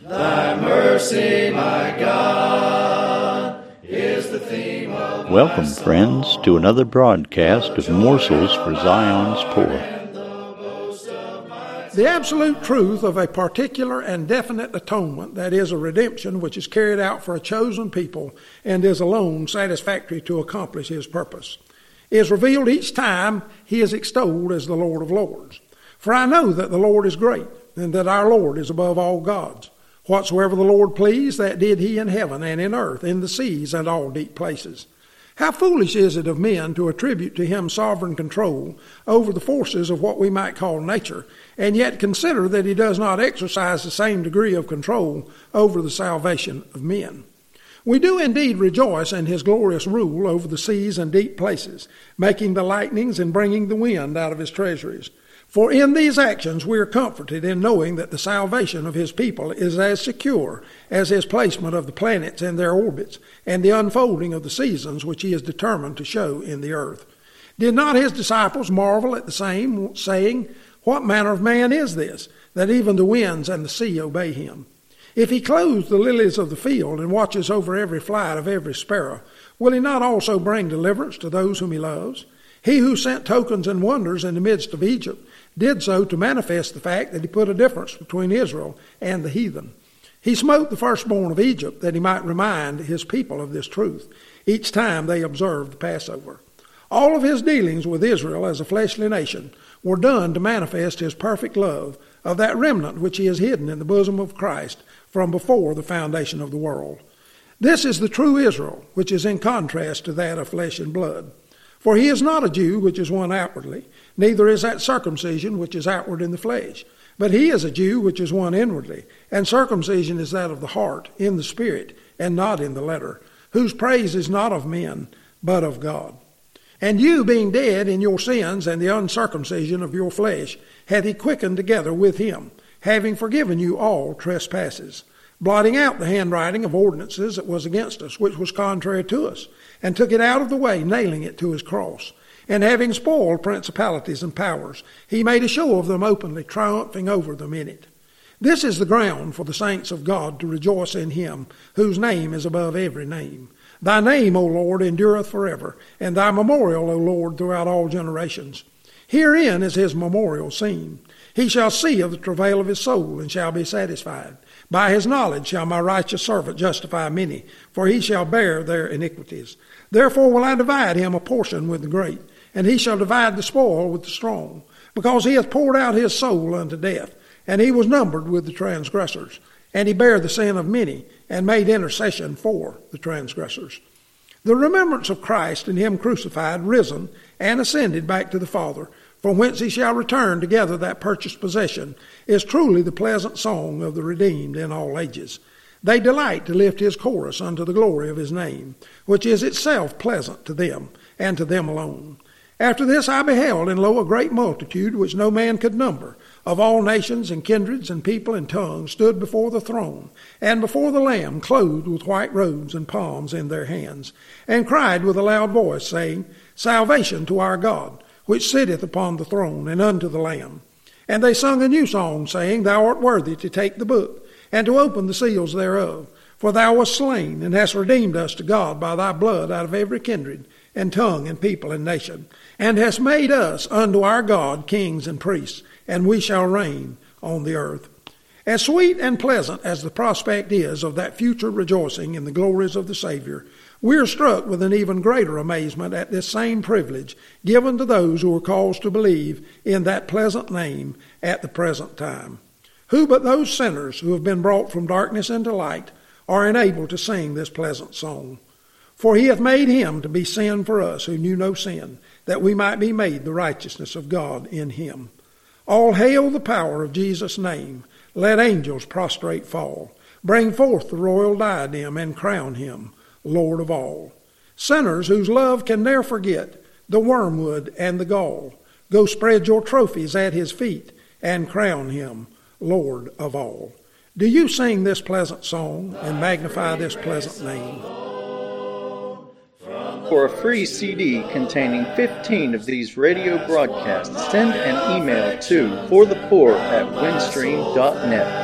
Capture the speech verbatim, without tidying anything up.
Thy mercy, my God, is the theme of Welcome, friends, to another broadcast of Morsels for Zion's Poor. The absolute truth of a particular and definite atonement, that is, a redemption which is carried out for a chosen people and is alone satisfactory to accomplish his purpose, is revealed each time he is extolled as the Lord of Lords. For I know that the Lord is great, and that our Lord is above all gods. Whatsoever the Lord pleased, that did he in heaven and in earth, in the seas and all deep places. How foolish is it of men to attribute to him sovereign control over the forces of what we might call nature, and yet consider that he does not exercise the same degree of control over the salvation of men. We do indeed rejoice in his glorious rule over the seas and deep places, making the lightnings and bringing the wind out of his treasuries. For in these actions we are comforted in knowing that the salvation of his people is as secure as his placement of the planets in their orbits and the unfolding of the seasons which he is determined to show in the earth. Did not his disciples marvel at the same, saying, What manner of man is this, that even the winds and the sea obey him? If he clothes the lilies of the field and watches over every flight of every sparrow, will he not also bring deliverance to those whom he loves? He who sent tokens and wonders in the midst of Egypt did so to manifest the fact that he put a difference between Israel and the heathen. He smote the firstborn of Egypt that he might remind his people of this truth each time they observed the Passover. All of his dealings with Israel as a fleshly nation were done to manifest his perfect love of that remnant which he has hidden in the bosom of Christ from before the foundation of the world. This is the true Israel, which is in contrast to that of flesh and blood. For he is not a Jew which is one outwardly, neither is that circumcision which is outward in the flesh. But he is a Jew which is one inwardly, and circumcision is that of the heart, in the spirit, and not in the letter, whose praise is not of men, but of God. And you, being dead in your sins and the uncircumcision of your flesh, hath he quickened together with him, having forgiven you all trespasses, blotting out the handwriting of ordinances that was against us, which was contrary to us, and took it out of the way, nailing it to his cross. And having spoiled principalities and powers, he made a show of them openly, triumphing over them in it. This is the ground for the saints of God to rejoice in him, whose name is above every name. Thy name, O Lord, endureth forever, and thy memorial, O Lord, throughout all generations. Herein is his memorial seen. He shall see of the travail of his soul, and shall be satisfied. By his knowledge shall my righteous servant justify many, for he shall bear their iniquities. Therefore will I divide him a portion with the great, and he shall divide the spoil with the strong, because he hath poured out his soul unto death, and he was numbered with the transgressors. And he bare the sin of many, and made intercession for the transgressors. The remembrance of Christ and him crucified, risen, and ascended back to the Father, from whence he shall return to gather that purchased possession, is truly the pleasant song of the redeemed in all ages. They delight to lift his chorus unto the glory of his name, which is itself pleasant to them, and to them alone. After this I beheld, and lo, a great multitude, which no man could number, of all nations and kindreds and people and tongues, stood before the throne, and before the Lamb, clothed with white robes and palms in their hands, and cried with a loud voice, saying, Salvation to our God, which sitteth upon the throne, and unto the Lamb. And they sung a new song, saying, Thou art worthy to take the book, and to open the seals thereof. For thou wast slain, and hast redeemed us to God by thy blood out of every kindred, and tongue, and people, and nation, and hast made us unto our God kings and priests, and we shall reign on the earth. As sweet and pleasant as the prospect is of that future rejoicing in the glories of the Savior, we are struck with an even greater amazement at this same privilege given to those who are caused to believe in that pleasant name at the present time. Who but those sinners who have been brought from darkness into light are enabled to sing this pleasant song? For he hath made him to be sin for us who knew no sin, that we might be made the righteousness of God in him. All hail the power of Jesus' name. Let angels prostrate fall. Bring forth the royal diadem and crown him Lord of all. Sinners whose love can ne'er forget the wormwood and the gall, go spread your trophies at his feet and crown him Lord of all. Do you sing this pleasant song and magnify this pleasant name? For a free C D containing fifteen of these radio broadcasts, send an email to forthepoor at windstream dot net.